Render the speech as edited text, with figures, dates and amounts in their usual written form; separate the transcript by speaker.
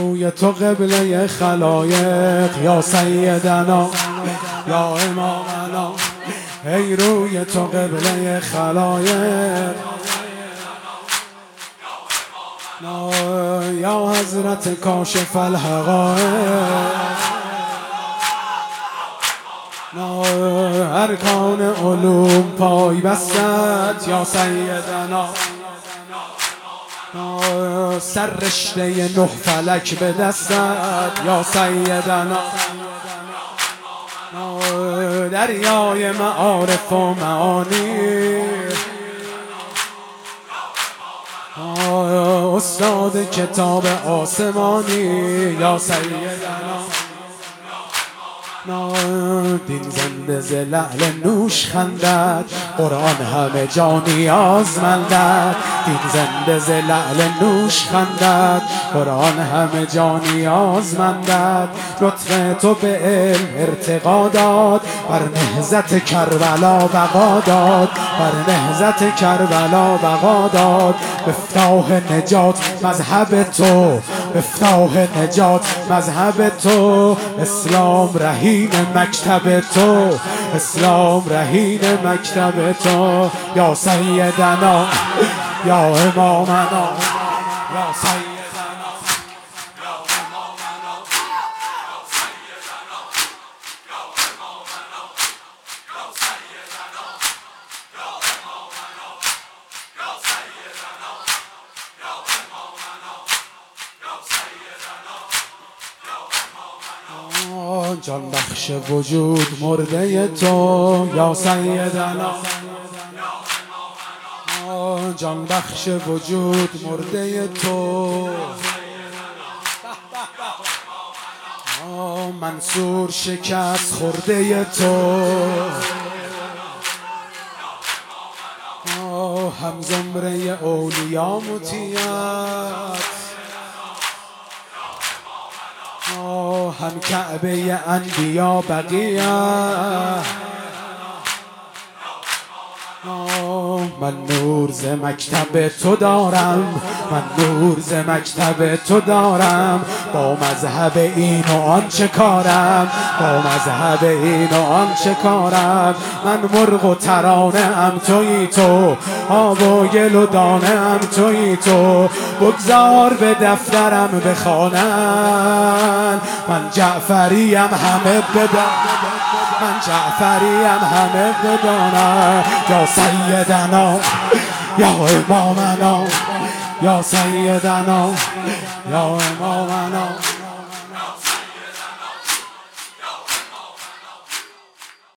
Speaker 1: روی تو قبله خلایق یا سیدنا یا امامنا، ای روی تو قبله خلایق یا حضرت کاشف الحقائق، ارکان علوم پای بستت یا سیدنا، سر رشته نه فلک به دستت یا سیدنا، دریای معارف و معانی، استاد کتاب آسمانی یا سیدنا، دین زنده ز لعل نوش خندد، قرآن همه جا نیازمندد، دین زنده ز لعل نوش خندد، قرآن همه جا نیازمندد، لطف تو به علم ارتقا داد، بر نهضت کربلا بقا داد، بر نهضت کربلا بقا داد، مفتاح نجات مذهب تو، مفتاح نجات مذهب تو، اسلام رهین مکتب تو، اسلام رهین مکتب تو یا سیدنا یا امامنا یا سیدنا یا امامنا یا سیدنا یا امامنا یا سیدنا یا امامنا یا سیدنا یا امامنا یا سیدنا یا امامنا، جان بخش وجود مرده تو یا سیدنا، جان بخش وجود مرده تو، منصور شکست خورده تو، هم زمره اولیا مطیعت، هم کعبه انبیا بقیت، من نور ز مکتب تو دارم، من نور ز مکتب تو دارم، با مذهب این و آن چه کارم، با مذهب این و آن چه کارم، من مرغ و ترانه ام تویی تو، آب و گل و دانه ام تویی تو، بگذار به دفترم بخوانن، من جعفریم همه بدانم، من جعفریم همه بدانم یا سیدنا یا امامنا یا سیدنا یا امامنا.